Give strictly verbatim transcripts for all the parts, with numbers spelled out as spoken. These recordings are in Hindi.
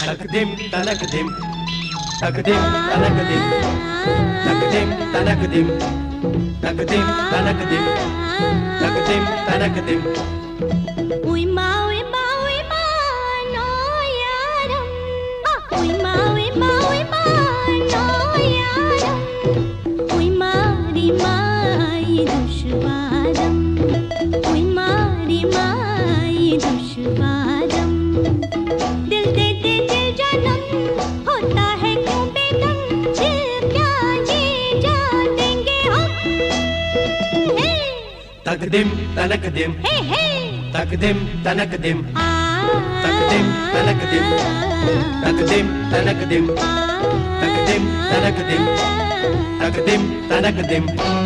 Takdim tanakdim, takdim tanakdim, takdim tanakdim, takdim tanakdim, takdim tanakdim. Uy ma, uy ma, uy ma, no yaram. Uy ma, uy ma, uy ma, no yaram. Uy ma ri ma ye dushwaram. Uy ma ri ma ye dushwaram. दिल दे दे दिल जानम होता है क्यों बेदम दिल क्या ये जान देंगे हम. Takdim tanakdim, Hey hey takdim tanakdim, ah takdim tanakdim, takdim tanakdim, takdim tanakdim, takdim tanakdim.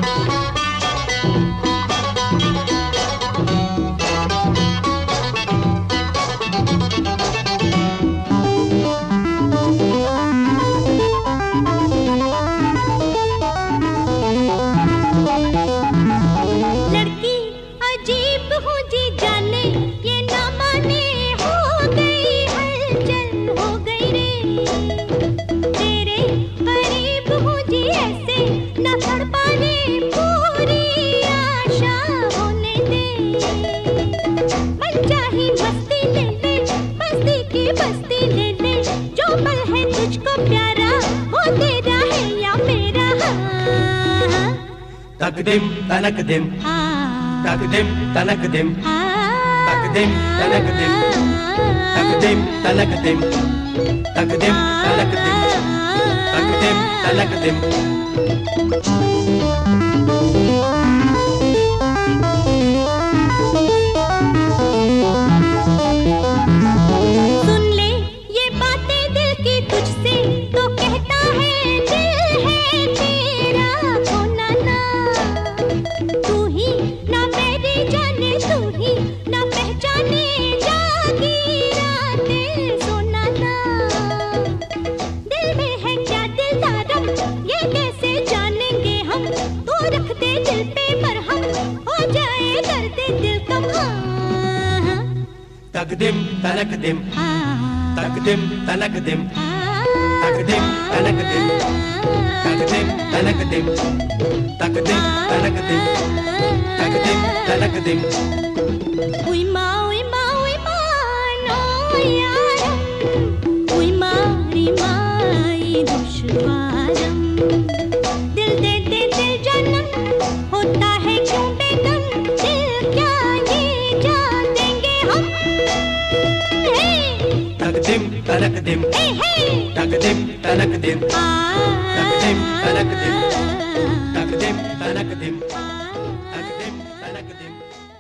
लड़की अजीब हूँ जी जाने ये ना माने हो गई हलचल हो गई रे. तेरे करीब हूँ जी ऐसे न तड़पाने पूरी आशा होने दे. मन चाही मस्ती ले ले बस्ती की बस्ती ले ले जो पल है तुझको प्यारा वो तेरा है या मेरा. Takdim tanakdim, takdim tanakdim, takdim tanakdim, takdim tanakdim, takdim tanakdim, takdim tanakdim. सुन ले ये बातें दिल की तुझसे तो कहता है दिल है तेरा खोना ना. तू ही ना मेरी जाने तू ही ना पहचाने जागी रातें सोना ना. दिल में है क्या दिलदारम ये कैसे जानेंगे हम. तू रख दे दिल पे मरहम हो जाए दर्द दिल कम. Takdim tanakdim, takdim tanakdim, takdim tanakdim, takdim tanakdim, takdim tanakdim, takdim tanakdim. Uy ma, uy ma, uy ma, no yaram. Uy ma ri ma ye dushwaram. दिल दे दे दिल जानम होता है क्यों बेदम दिल क्या ये जान देंगे हम. Takdim tanakdim, Hey hey takdim tanakdim, ah takdim tanakdim, takdim tanakdim, takdim tanakdim.